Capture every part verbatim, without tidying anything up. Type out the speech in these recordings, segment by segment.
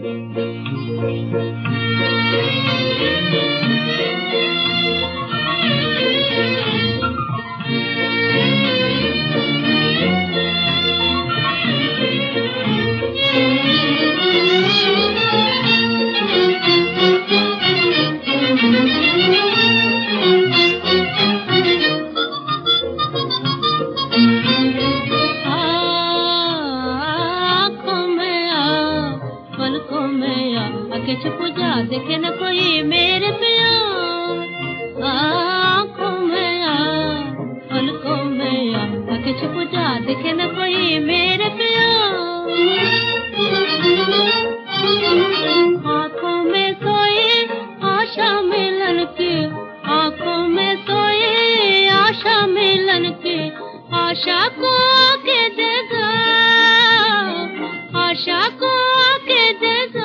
छुप जा देखे न कोई मेरे पिया, आँखों में आ पलकों में आ, आके छुप जा देखे न कोई मेरे पिया। आँखों में सोई आशा मिलन की, आँखों में सोई आशा मिलन की, आशा को आके देगा, आशा को आके देगा।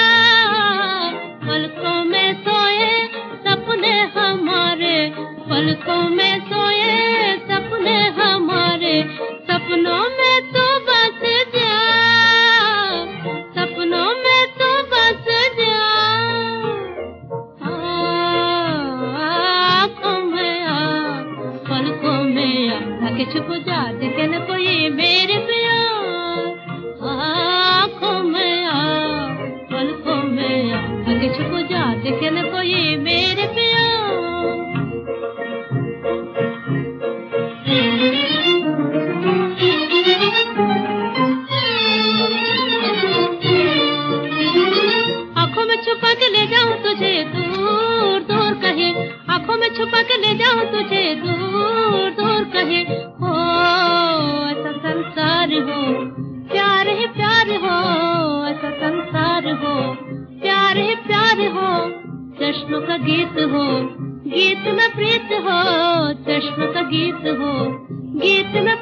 पलकों में सोए सपने हमारे, पलकों में सोए सपने हमारे, सपनों में तो बस जा, सपनों में तो बस जा। आँखों में आ पलकों में आ, आके छुप जा देखे न कोई मेरे पिया। आँखों में आ पलकों में आ, आके छुप जा देखे न कोई मेरे पिया। आँखों में छुपा के ले जाऊं तुझे दूर दूर कहीं, आँखों में छुपा के ले जाऊं तुझे दूर दूर कहीं। हो ऐसा संसार हो, प्यार ही प्यार हो, ऐसा संसार हो, प्यार ही प्यार हो। चश्म का गीत हो, गीत में प्रीत हो, चश्म का गीत हो, गीत में